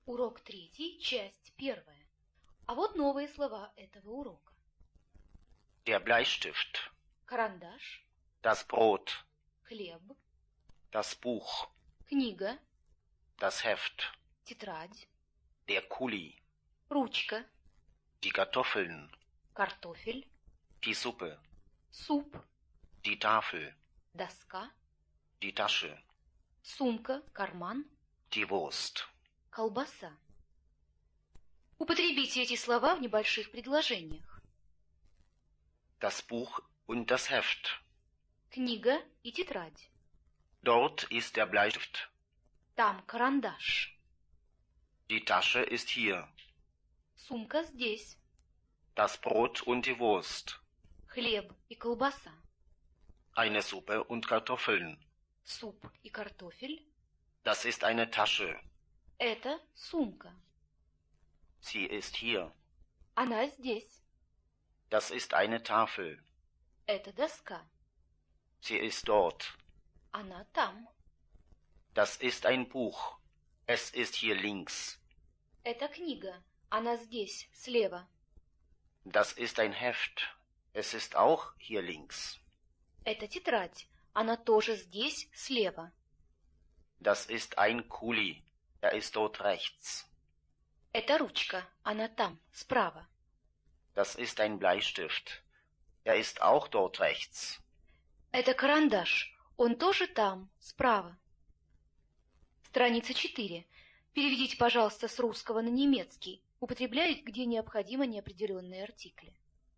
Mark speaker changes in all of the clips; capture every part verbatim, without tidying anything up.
Speaker 1: Урок третий, часть первая. А вот новые слова этого урока.
Speaker 2: Der Bleistift,
Speaker 1: Карандаш,
Speaker 2: das Brot,
Speaker 1: хлеб,
Speaker 2: das Buch,
Speaker 1: книга,
Speaker 2: das Heft,
Speaker 1: тетрадь,
Speaker 2: der Kuli,
Speaker 1: ручка,
Speaker 2: die Kartoffeln,
Speaker 1: картофель,
Speaker 2: die Suppe,
Speaker 1: суп,
Speaker 2: die Tafel,
Speaker 1: доска,
Speaker 2: die Tasche,
Speaker 1: сумка, карман,
Speaker 2: die Wurst.
Speaker 1: колбаса. Употребите эти слова в небольших предложениях.
Speaker 2: Das Buch und das Heft.
Speaker 1: Книга и тетрадь.
Speaker 2: Dort ist der Bleistift.
Speaker 1: Там карандаш.
Speaker 2: Die Tasche ist hier.
Speaker 1: Сумка здесь.
Speaker 2: Das Brot und die Wurst.
Speaker 1: Хлеб и колбаса.
Speaker 2: Eine Suppe und Kartoffeln.
Speaker 1: Суп и картофель.
Speaker 2: Das ist eine Tasche.
Speaker 1: Это сумка.
Speaker 2: Sie ist hier.
Speaker 1: Она здесь.
Speaker 2: Das ist eine Tafel.
Speaker 1: Это доска.
Speaker 2: Sie ist dort.
Speaker 1: Она там.
Speaker 2: Das ist ein Buch. Es ist hier links.
Speaker 1: Это книга. Она здесь, слева.
Speaker 2: Das ist ein Heft. Es ist auch hier links.
Speaker 1: Это тетрадь. Она тоже здесь, слева.
Speaker 2: Das ist ein Kuli. Er ist dort rechts.
Speaker 1: Это ручка. Она там, справа.
Speaker 2: Das ist ein Bleistift. Er ist auch dort rechts.
Speaker 1: Это карандаш. Он тоже там, справа. Страница четыре. Переведите, пожалуйста, с русского на немецкий. Употребляйте, где необходимо, неопределенные артикли.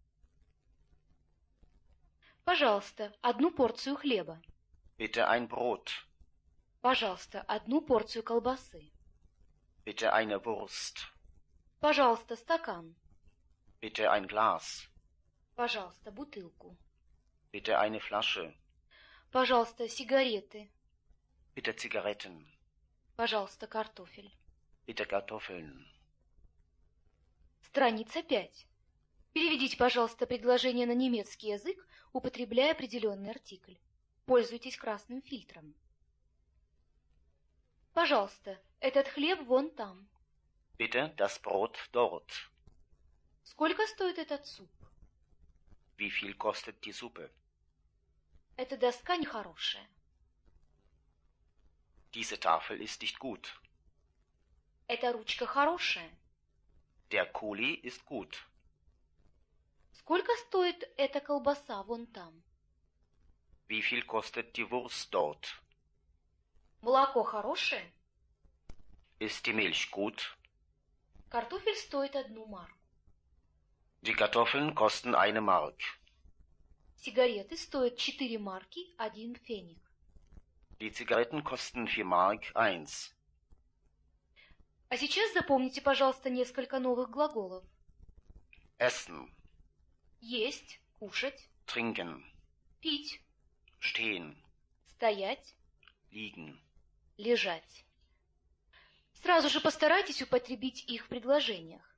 Speaker 1: Пожалуйста, одну порцию хлеба.
Speaker 2: Bitte ein Brot.
Speaker 1: Пожалуйста, одну порцию колбасы.
Speaker 2: Bitte eine Wurst.
Speaker 1: Пожалуйста, стакан.
Speaker 2: Bitte ein Glas.
Speaker 1: Пожалуйста, бутылку.
Speaker 2: Bitte eine Flasche.
Speaker 1: Пожалуйста, сигареты.
Speaker 2: Bitte Zigaretten.
Speaker 1: Пожалуйста, картофель.
Speaker 2: Bitte Kartoffeln.
Speaker 1: Страница пять. Переведите, пожалуйста, предложение на немецкий язык, употребляя определенный артикль. Пользуйтесь красным фильтром. Пожалуйста, этот хлеб вон там.
Speaker 2: Bitte das Brot dort.
Speaker 1: Сколько стоит этот суп?
Speaker 2: Wie viel kostet die Suppe?
Speaker 1: Эта доска нехорошая.
Speaker 2: Diese Tafel ist nicht gut.
Speaker 1: Эта ручка хорошая.
Speaker 2: Der Kuli ist gut.
Speaker 1: Сколько стоит эта колбаса вон там?
Speaker 2: Wie viel kostet die Wurst dort?
Speaker 1: Молоко хорошее?
Speaker 2: Ist die Milch gut?
Speaker 1: Картофель стоит одну марку.
Speaker 2: Die Kartoffeln kosten eine Mark.
Speaker 1: Сигареты стоят четыре марки, один пфенnig.
Speaker 2: Die Zigaretten kosten vier Mark, eins.
Speaker 1: А сейчас запомните, пожалуйста, несколько новых глаголов.
Speaker 2: Essen.
Speaker 1: Есть, кушать.
Speaker 2: Trinken.
Speaker 1: Пить.
Speaker 2: Stehen.
Speaker 1: Стоять.
Speaker 2: Liegen.
Speaker 1: Лежать. Сразу же постарайтесь употребить их в предложениях.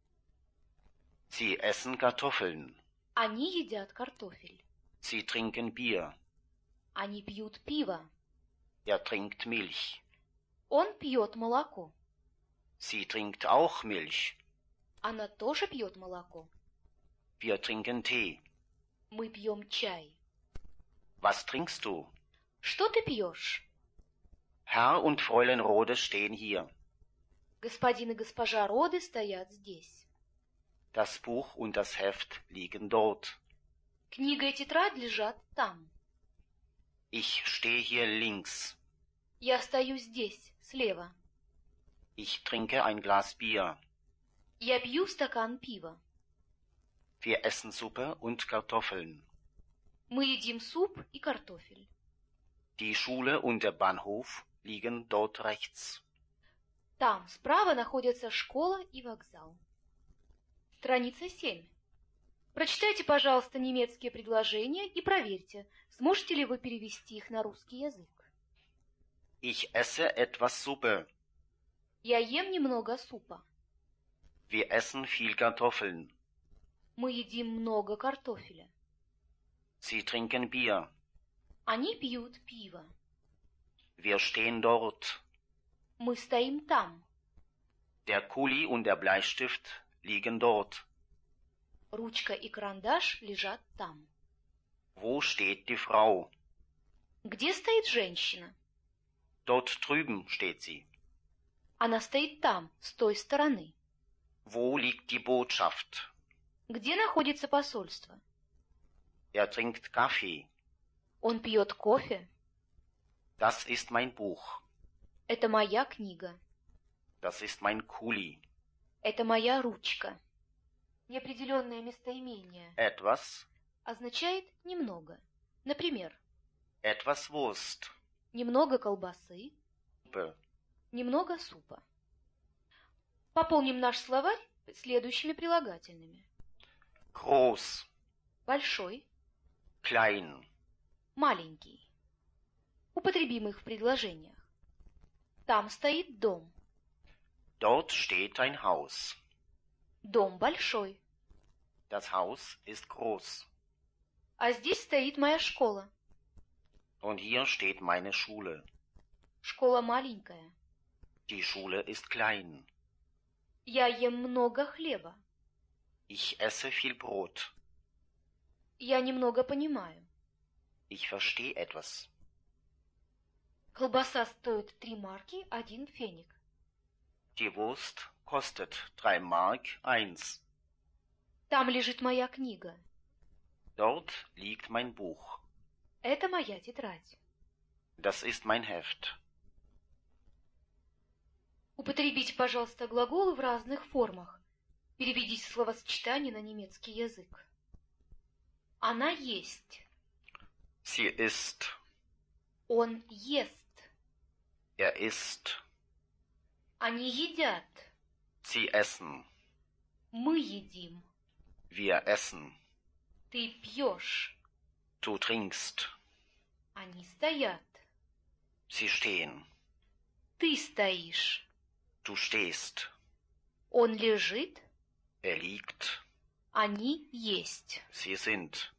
Speaker 2: Sie essen Kartoffeln.
Speaker 1: Они едят картофель.
Speaker 2: Sie trinken Bier.
Speaker 1: Они пьют пиво.
Speaker 2: Er trinkt Milch.
Speaker 1: Он пьет молоко.
Speaker 2: Sie trinkt auch Milch.
Speaker 1: Она тоже пьет молоко.
Speaker 2: Wir trinken Tee.
Speaker 1: Мы пьем чай.
Speaker 2: Was trinkst du?
Speaker 1: Что ты пьешь?
Speaker 2: Herr und Fräulein Rode stehen hier.
Speaker 1: Господин и госпожа Роды стоят здесь.
Speaker 2: Das Buch und das Heft liegen dort.
Speaker 1: Книга и тетрадь лежат там.
Speaker 2: Ich stehe hier links.
Speaker 1: Я стою здесь, слева.
Speaker 2: Ich trinke ein Glas Bier.
Speaker 1: Я пью стакан пива.
Speaker 2: Wir essen Suppe und Kartoffeln.
Speaker 1: Мы едим суп и картофель.
Speaker 2: Die Schule und der Bahnhof liegen dort rechts.
Speaker 1: Там справа находятся школа и вокзал. Страница семь. Прочитайте, пожалуйста, немецкие предложения и проверьте, сможете ли вы перевести их на русский язык.
Speaker 2: Ich esse etwas Suppe.
Speaker 1: Я ем немного супа.
Speaker 2: Wir essen viel Kartoffeln.
Speaker 1: Мы едим много картофеля.
Speaker 2: Sie trinken Bier.
Speaker 1: Они пьют пиво.
Speaker 2: Wir stehen dort.
Speaker 1: Мы стоим там.
Speaker 2: Der Kuli und der Bleistift liegen dort.
Speaker 1: Ручка и карандаш лежат там.
Speaker 2: Wo steht die Frau?
Speaker 1: Где стоит женщина?
Speaker 2: Dort drüben steht sie.
Speaker 1: Она стоит там, с той стороны.
Speaker 2: Wo liegt die Botschaft?
Speaker 1: Где находится посольство?
Speaker 2: Er trinkt Kaffee.
Speaker 1: Он пьет кофе.
Speaker 2: Das ist mein Buch.
Speaker 1: Это моя книга.
Speaker 2: Das ist mein Kuli.
Speaker 1: Это моя ручка. Неопределенное местоимение
Speaker 2: Etwas,
Speaker 1: означает немного. Например,
Speaker 2: etwas Wurst.
Speaker 1: немного колбасы,
Speaker 2: Suppe.
Speaker 1: немного супа. Пополним наш словарь следующими прилагательными.
Speaker 2: Groß,
Speaker 1: Большой,
Speaker 2: klein,
Speaker 1: маленький. Употребим их в предложениях. Там стоит дом.
Speaker 2: dort steht ein Haus.
Speaker 1: Дом большой.
Speaker 2: Das Haus ist groß.
Speaker 1: А здесь стоит моя школа.
Speaker 2: Und hier steht meine Schule.
Speaker 1: Школа маленькая.
Speaker 2: Die Schule ist klein.
Speaker 1: Я ем много хлеба.
Speaker 2: Ich esse viel Brot.
Speaker 1: Я немного понимаю.
Speaker 2: Ich verstehe etwas.
Speaker 1: Колбаса стоит три марки, один феник.
Speaker 2: Die Wurst kostet drei Mark eins.
Speaker 1: Там лежит моя книга.
Speaker 2: Dort liegt mein Buch.
Speaker 1: Это моя тетрадь.
Speaker 2: Das ist mein Heft.
Speaker 1: Употребите, пожалуйста, глаголы в разных формах. Переведите словосочетание на немецкий язык. Она есть.
Speaker 2: Sie ist.
Speaker 1: Он ест.
Speaker 2: Er isst.
Speaker 1: Они едят.
Speaker 2: Sie essen.
Speaker 1: Мы едим.
Speaker 2: Wir essen.
Speaker 1: Ты пьешь.
Speaker 2: Du trinkst.
Speaker 1: Они стоят.
Speaker 2: Sie stehen.
Speaker 1: Ты стоишь.
Speaker 2: Du stehst.
Speaker 1: Он лежит.
Speaker 2: Er liegt.
Speaker 1: Они есть.
Speaker 2: Sie sind.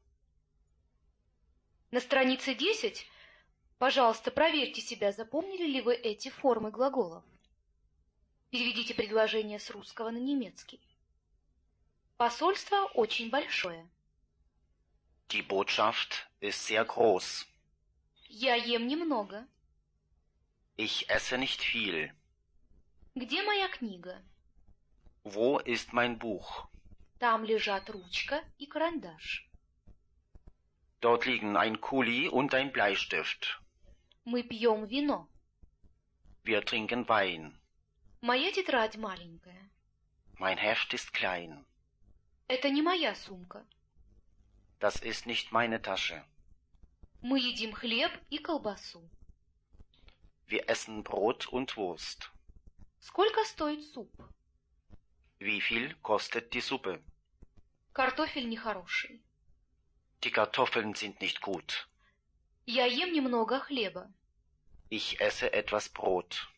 Speaker 1: На странице десять, пожалуйста, проверьте себя, запомнили ли вы эти формы глаголов. Переведите предложение с русского на немецкий. Посольство очень большое.
Speaker 2: Die Botschaft ist sehr groß.
Speaker 1: Я ем немного.
Speaker 2: Ich esse nicht viel.
Speaker 1: Где моя книга?
Speaker 2: Wo ist mein Buch?
Speaker 1: Там лежат ручка и карандаш.
Speaker 2: Dort liegen ein Kuli und ein Bleistift.
Speaker 1: Мы пьем вино.
Speaker 2: Wir trinken Wein.
Speaker 1: Моя тетрадь маленькая.
Speaker 2: Mein Heft ist klein.
Speaker 1: Это не моя сумка.
Speaker 2: Das ist nicht meine Tasche.
Speaker 1: Мы едим хлеб и колбасу.
Speaker 2: Wir essen Brot und Wurst.
Speaker 1: Сколько стоит суп?
Speaker 2: Wie viel kostet die Suppe?
Speaker 1: Картофель нехороший.
Speaker 2: Die Kartoffeln sind nicht gut.
Speaker 1: Я ем немного хлеба.
Speaker 2: Ich esse etwas Brot.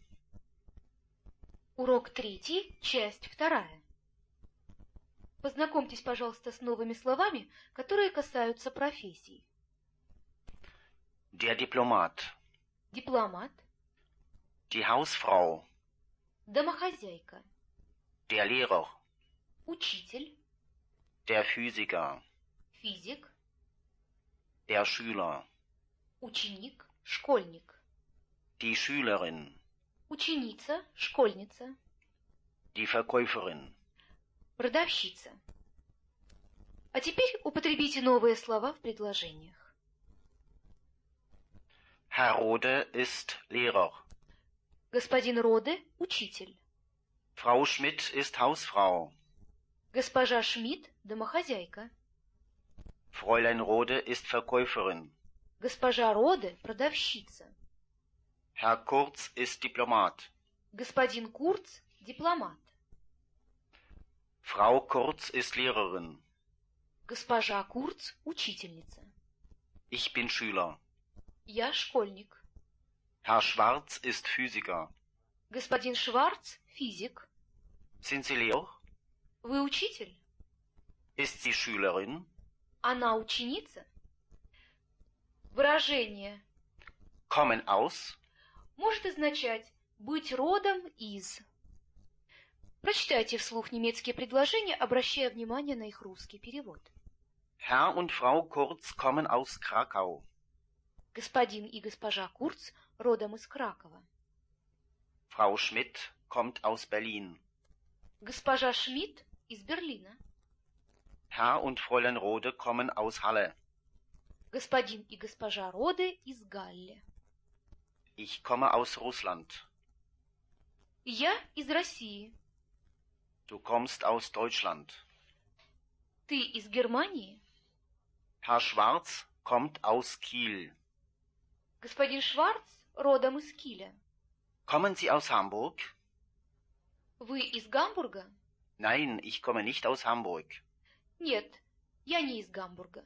Speaker 1: Урок третий, часть вторая. Познакомьтесь, пожалуйста, с новыми словами, которые касаются профессий.
Speaker 2: Der Diplomat.
Speaker 1: Дипломат,
Speaker 2: Die Hausfrau.
Speaker 1: домохозяйка,
Speaker 2: Der Lehrer.
Speaker 1: учитель,
Speaker 2: Der Physiker.
Speaker 1: физик,
Speaker 2: Der Schüler.
Speaker 1: ученик, школьник,
Speaker 2: Die Schülerin.
Speaker 1: ученица, школьница,
Speaker 2: Die Verkäuferin.
Speaker 1: продавщица. А теперь употребите новые слова в предложениях.
Speaker 2: Herr Rode ist Lehrer.
Speaker 1: Господин Роде – учитель.
Speaker 2: Frau Schmidt ist Hausfrau.
Speaker 1: Госпожа Шмидт – домохозяйка.
Speaker 2: Fräulein Rode ist Verkäuferin.
Speaker 1: Госпожа Роде – продавщица.
Speaker 2: Herr Kurz ist Diplomat.
Speaker 1: Господин Курц – дипломат.
Speaker 2: Frau Kurz ist Lehrerin.
Speaker 1: Госпожа Курц – учительница.
Speaker 2: Ich bin Schüler.
Speaker 1: Я школьник.
Speaker 2: Herr Schwarz ist Physiker.
Speaker 1: Господин Шварц – физик.
Speaker 2: Sind Sie Lehrer?
Speaker 1: Вы учитель?
Speaker 2: Ist sie Schülerin?
Speaker 1: Она ученица? Выражение
Speaker 2: Kommen aus.
Speaker 1: может означать быть родом из. Прочитайте вслух немецкие предложения, обращая внимание на их русский перевод.
Speaker 2: Herr und Frau Kurz kommen aus Krakau.
Speaker 1: Господин и госпожа Курц родом из Кракова.
Speaker 2: Frau Schmidt kommt aus Berlin.
Speaker 1: Госпожа Шмидт из Берлина.
Speaker 2: Herr und Fräulein Rode kommen aus Halle.
Speaker 1: Господин и госпожа Роде из Галле.
Speaker 2: Ich komme aus Russland.
Speaker 1: Я из России.
Speaker 2: Du kommst aus Deutschland.
Speaker 1: Ты из Германии?
Speaker 2: Herr Schwarz kommt aus Kiel.
Speaker 1: Господин Шварц родом из Киля.
Speaker 2: Kommen Sie aus Hamburg?
Speaker 1: Вы из Гамбурга?
Speaker 2: Nein, ich komme nicht aus Hamburg.
Speaker 1: Нет, я не из Гамбурга.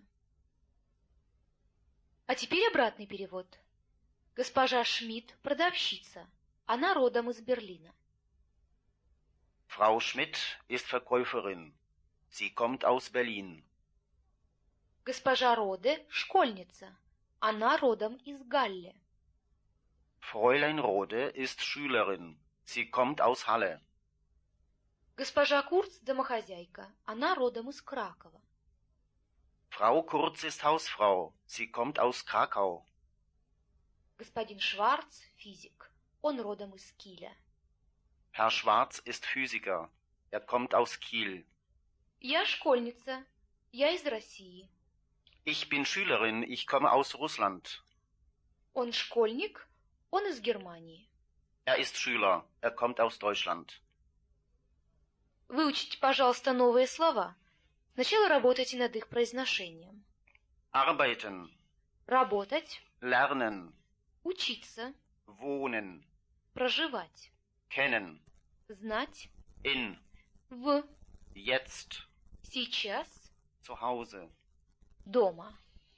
Speaker 1: А теперь обратный перевод. Госпожа Шмидт – продавщица. Она родом из Берлина.
Speaker 2: Frau Schmidt ist Verkäuferin. Sie kommt aus Berlin.
Speaker 1: Госпожа Роде – школьница. Она родом из Галле.
Speaker 2: Fräulein Rode ist Schülerin. Sie kommt aus Halle.
Speaker 1: Госпожа Курц – домохозяйка. Она родом из Кракова.
Speaker 2: Frau Kurz ist Hausfrau. Sie kommt aus Krakau.
Speaker 1: Господин Шварц – физик. Он родом из Киля.
Speaker 2: Herr Schwarz ist Physiker. Er kommt aus Kiel.
Speaker 1: Я школьница. Я из России.
Speaker 2: Ich bin Schülerin. Ich komme aus Russland.
Speaker 1: Он школьник. Он из Германии.
Speaker 2: Er ist Schüler. Er kommt aus Deutschland.
Speaker 1: Выучите, пожалуйста, новые слова. Сначала работайте над их произношением.
Speaker 2: Arbeiten.
Speaker 1: Работать.
Speaker 2: Lernen.
Speaker 1: Учиться.
Speaker 2: Wohnen.
Speaker 1: Проживать.
Speaker 2: Kennen.
Speaker 1: Знать.
Speaker 2: In.
Speaker 1: В.
Speaker 2: Jetzt.
Speaker 1: Сейчас.
Speaker 2: Zu Hause.
Speaker 1: Дома.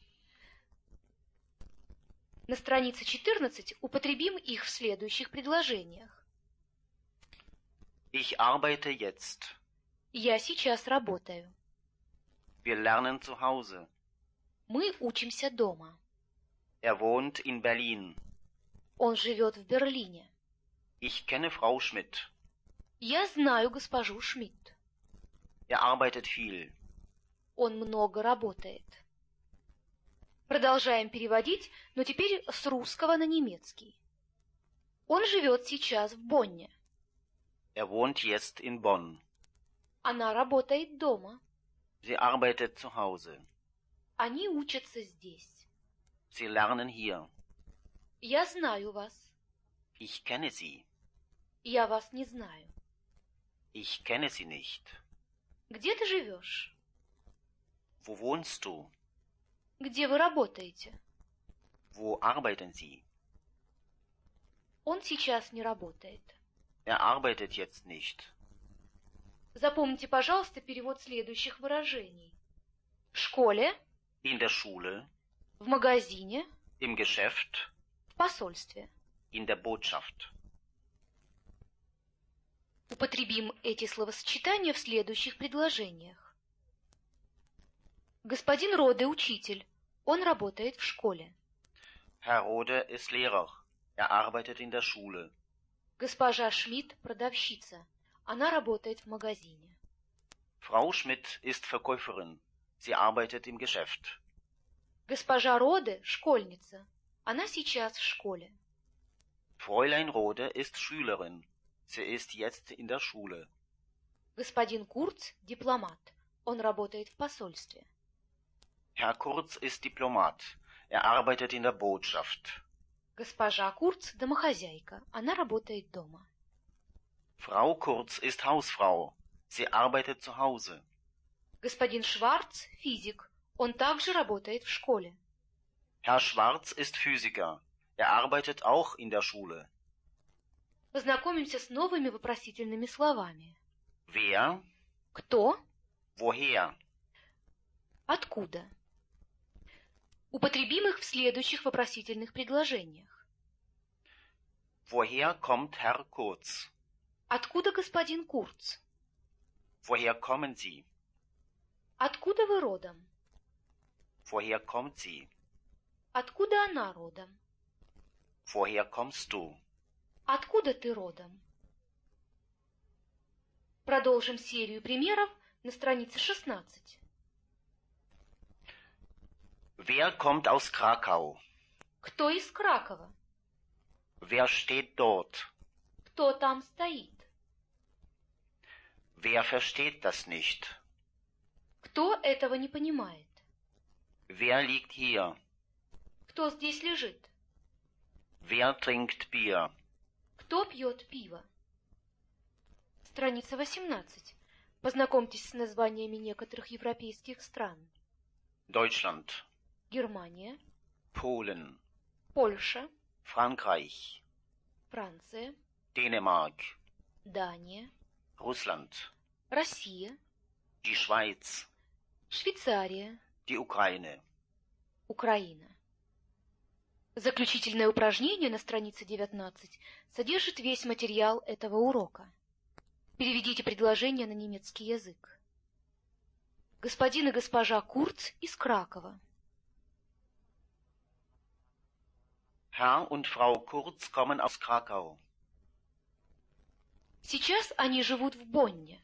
Speaker 1: На странице четырнадцать употребим их в следующих предложениях.
Speaker 2: Ich arbeite jetzt.
Speaker 1: Я сейчас работаю.
Speaker 2: Wir lernen zu Hause.
Speaker 1: Мы учимся дома.
Speaker 2: Er wohnt in Berlin.
Speaker 1: Он живет в Берлине.
Speaker 2: Ich kenne Frau Schmidt.
Speaker 1: Я знаю госпожу Шмидт.
Speaker 2: Er arbeitet viel.
Speaker 1: Он много работает. Продолжаем переводить, но теперь с русского на немецкий. Он живет сейчас в Бонне.
Speaker 2: Er wohnt jetzt in Bonn.
Speaker 1: Она работает дома.
Speaker 2: Sie arbeitet zu Hause.
Speaker 1: Они учатся здесь.
Speaker 2: Sie lernen hier.
Speaker 1: Я знаю вас.
Speaker 2: Ich kenne sie.
Speaker 1: Я вас не знаю.
Speaker 2: Ich kenne sie nicht.
Speaker 1: Где ты живешь?
Speaker 2: Wo wohnst du?
Speaker 1: Где вы работаете?
Speaker 2: Wo arbeiten Sie?
Speaker 1: Он сейчас не работает.
Speaker 2: Er arbeitet jetzt nicht.
Speaker 1: Запомните, пожалуйста, перевод следующих выражений. В школе,
Speaker 2: In der Schule,
Speaker 1: в магазине,
Speaker 2: im Geschäft,
Speaker 1: в посольстве.
Speaker 2: in der Botschaft.
Speaker 1: Употребим эти словосочетания в следующих предложениях. Господин Роде – учитель. Он работает в школе.
Speaker 2: Herr Rode ist Lehrer. Er arbeitet in der Schule.
Speaker 1: Госпожа Шмидт – продавщица. Она работает в магазине.
Speaker 2: Frau Schmidt ist Verkäuferin. Sie arbeitet im Geschäft.
Speaker 1: Госпожа Роде – школьница. Она сейчас в школе.
Speaker 2: Fräulein Rode ist Schülerin. Sie ist jetzt in der Schule.
Speaker 1: Господин Курц – дипломат. Он работает в посольстве.
Speaker 2: Herr Kurz ist Diplomat. Er arbeitet in der Botschaft.
Speaker 1: Госпожа Курц – домохозяйка. Она работает дома.
Speaker 2: Frau Kurz ist Hausfrau. Sie arbeitet zu Hause.
Speaker 1: Господин Шварц – физик. Он также работает в школе.
Speaker 2: Herr Schwarz ist Physiker. Er arbeitet auch in der Schule.
Speaker 1: Познакомимся с новыми вопросительными словами.
Speaker 2: Wer?
Speaker 1: Кто?
Speaker 2: Woher?
Speaker 1: Откуда? Употребим их в следующих вопросительных предложениях.
Speaker 2: Woher kommt Herr Kurz?
Speaker 1: Откуда господин Курц?
Speaker 2: Woher kommen Sie?
Speaker 1: Откуда вы родом?
Speaker 2: Woher kommt sie?
Speaker 1: Откуда она родом?
Speaker 2: Woher kommst du?
Speaker 1: Откуда ты родом? Продолжим серию примеров на странице шестнадцать.
Speaker 2: Wer kommt aus Krakau?
Speaker 1: Кто из Кракова?
Speaker 2: Wer steht dort?
Speaker 1: Кто там стоит?
Speaker 2: Wer versteht das nicht?
Speaker 1: Кто этого не понимает?
Speaker 2: Wer liegt hier?
Speaker 1: Кто здесь лежит?
Speaker 2: Wer trinkt Bier?
Speaker 1: Кто пьет пиво? Страница восемнадцать. Познакомьтесь с названиями некоторых европейских стран.
Speaker 2: Deutschland,
Speaker 1: Германия,
Speaker 2: Polen,
Speaker 1: Польша,
Speaker 2: Frankreich,
Speaker 1: Франция,
Speaker 2: Dänemark,
Speaker 1: Дания,
Speaker 2: Russland,
Speaker 1: Россия,
Speaker 2: die Schweiz,
Speaker 1: Швейцария,
Speaker 2: die Ukraine.
Speaker 1: Украина. Заключительное упражнение на странице девятнадцать содержит весь материал этого урока. Переведите предложение на немецкий язык. Господин и госпожа Курц из Кракова.
Speaker 2: Herr und Frau Kurz kommen aus Krakau.
Speaker 1: Сейчас они живут в Бонне.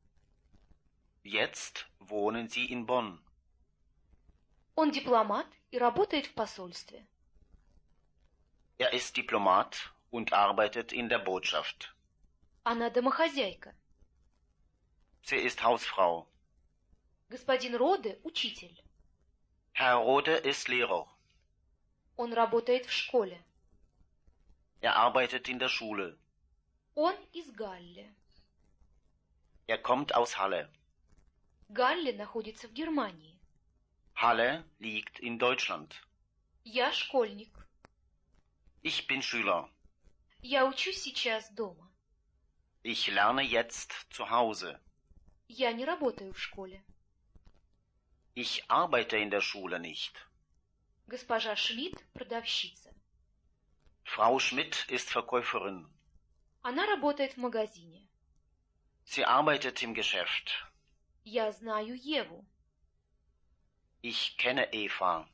Speaker 2: Jetzt wohnen sie in Bonn.
Speaker 1: Он дипломат и работает в посольстве.
Speaker 2: Er ist Diplomat und arbeitet in der Botschaft.
Speaker 1: Она домохозяйка.
Speaker 2: Sie ist Hausfrau.
Speaker 1: Господин Роде – учитель.
Speaker 2: Herr Rode ist Lehrer.
Speaker 1: Он работает в школе.
Speaker 2: Er arbeitet in der Schule.
Speaker 1: Он из Галле.
Speaker 2: Er kommt aus Halle.
Speaker 1: Галле находится в Германии.
Speaker 2: Halle liegt in Deutschland.
Speaker 1: Я школьник.
Speaker 2: Ich bin Schüler.
Speaker 1: Я учусь сейчас дома.
Speaker 2: Ich lerne jetzt zu Hause.
Speaker 1: Я не работаю в школе.
Speaker 2: Ich arbeite in der Schule nicht.
Speaker 1: Госпожа Шмидт – продавщица.
Speaker 2: Frau Schmidt ist Verkäuferin.
Speaker 1: Она работает в магазине.
Speaker 2: Sie arbeitet im Geschäft.
Speaker 1: Я знаю Еву.
Speaker 2: Ich kenne Eva.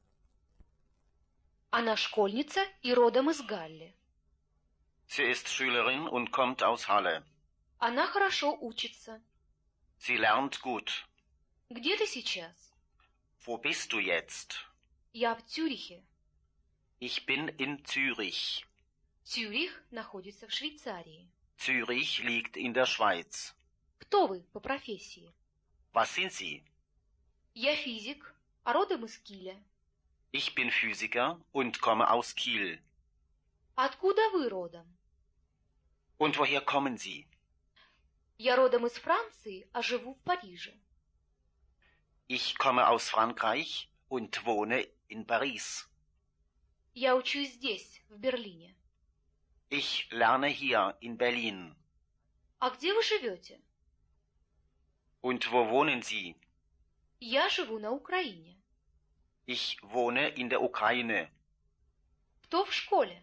Speaker 1: Она школьница и родом из Галле.
Speaker 2: Sie ist Schülerin und kommt aus Halle.
Speaker 1: Она хорошо учится.
Speaker 2: Sie lernt gut.
Speaker 1: Где ты сейчас?
Speaker 2: Wo bist du jetzt?
Speaker 1: Я в Цюрихе.
Speaker 2: Ich bin in Zürich.
Speaker 1: Цюрих находится в Швейцарии.
Speaker 2: Zürich liegt in der Schweiz.
Speaker 1: Кто вы по профессии?
Speaker 2: Was sind Sie?
Speaker 1: Я физик, а родом из Киля.
Speaker 2: Ich bin Physiker und komme aus Kiel.
Speaker 1: Откуда вы родом?
Speaker 2: Und woher kommen Sie?
Speaker 1: Я родом из Франции, а живу в Париже.
Speaker 2: Ich komme aus Frankreich und wohne in Paris.
Speaker 1: Я учусь здесь, в Берлине.
Speaker 2: Ich lerne hier in Berlin.
Speaker 1: А где вы живете?
Speaker 2: Und wo wohnen Sie?
Speaker 1: Я живу на Украине.
Speaker 2: Ich wohne in der Ukraine.
Speaker 1: Кто в школе?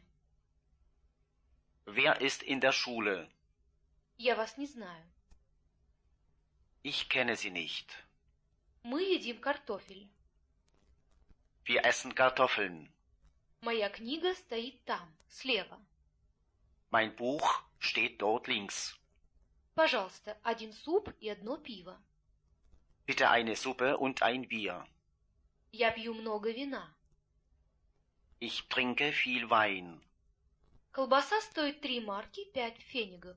Speaker 2: Wer ist in der Schule?
Speaker 1: Я вас не знаю.
Speaker 2: Ich kenne Sie nicht.
Speaker 1: Мы едим картофель.
Speaker 2: Wir essen Kartoffeln.
Speaker 1: Моя книга стоит там, слева.
Speaker 2: Mein Buch steht dort links.
Speaker 1: Пожалуйста, один суп и одно пиво.
Speaker 2: Bitte eine Suppe und ein Bier.
Speaker 1: Я пью много вина.
Speaker 2: Ich trinke viel Wein.
Speaker 1: Колбаса стоит три марки, пять пфенигов.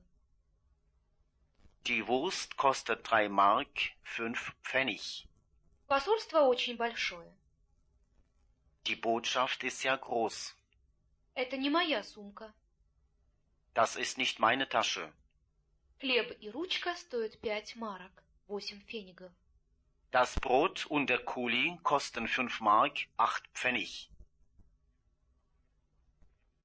Speaker 2: Die Wurst kostet drei Mark, fünf Pfennig.
Speaker 1: Посольство очень большое.
Speaker 2: Die Botschaft ist sehr groß.
Speaker 1: Это не моя сумка.
Speaker 2: Das ist nicht meine Tasche.
Speaker 1: Хлеб и ручка стоят пять марок, восемь пфенигов.
Speaker 2: Das Brot und der Kuli kosten fünf Mark, acht Pfennig.